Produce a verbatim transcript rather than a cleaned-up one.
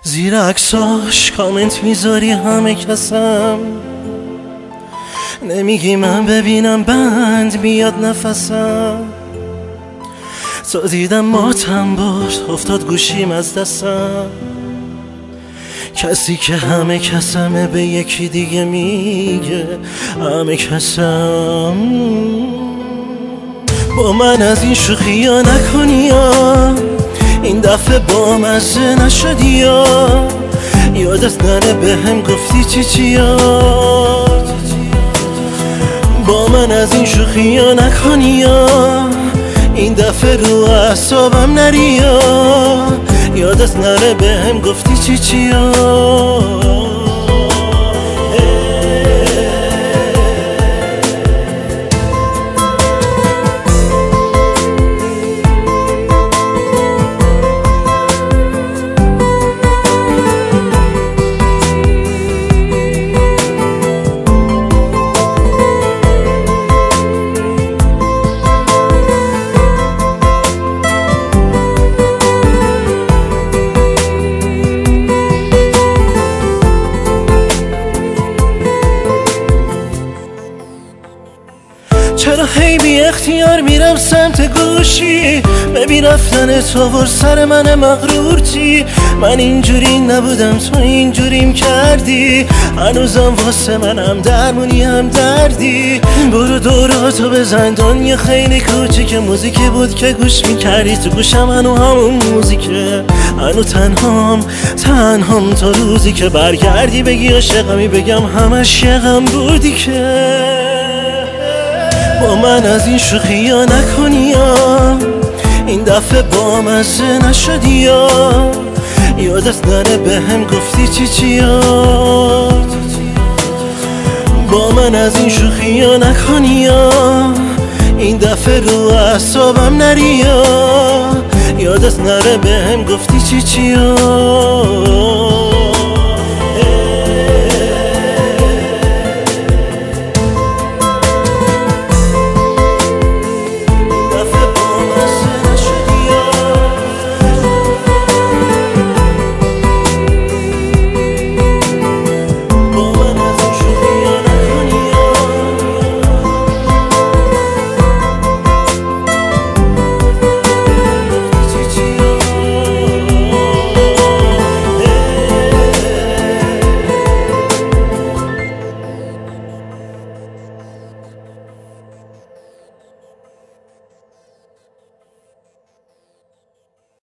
زیر عکساش کامنت میذاری همه کسم، نمیگی من ببینم بند بیاد نفسم. تا دیدم ماتم بود افتاد گوشیم از دستم، کسی که همه کسمه به یکی دیگه میگه همه کسم. با من از این شوخی ها نکنی یا این دفعه با مزه نشدی یا یادت نره به هم گفتی چی چیا. با من از این شوخی ها نکنی یا این دفعه رو اعصابم نری یا یادت نره به هم گفتی چی چیا. چرا هی بی اختیار میرم سمت گوشی، ببین رفتن تو بر سر من مغرور چی. من اینجوری نبودم تو اینجوریم کردی، هنوزم واسه منم درمونی هم دردی. برو دوراتو بزن دنیا خیلی کوچیک، موزیکی بود که گوش میکردی تو گوشم هنو همون موزیکه. هنو تنهام تنهام تا روزی که برگردی بگی عاشقمی بگم همش یقم بودی که. با من از این شوخی ها نکنی یا این دفعه با مزه نشدی یا یادت نره به هم گفتی چی چیا. با من از این شوخی ها نکنی یا این دفعه رو اعصابم نری یا یادت نره به هم گفتی چی چیا.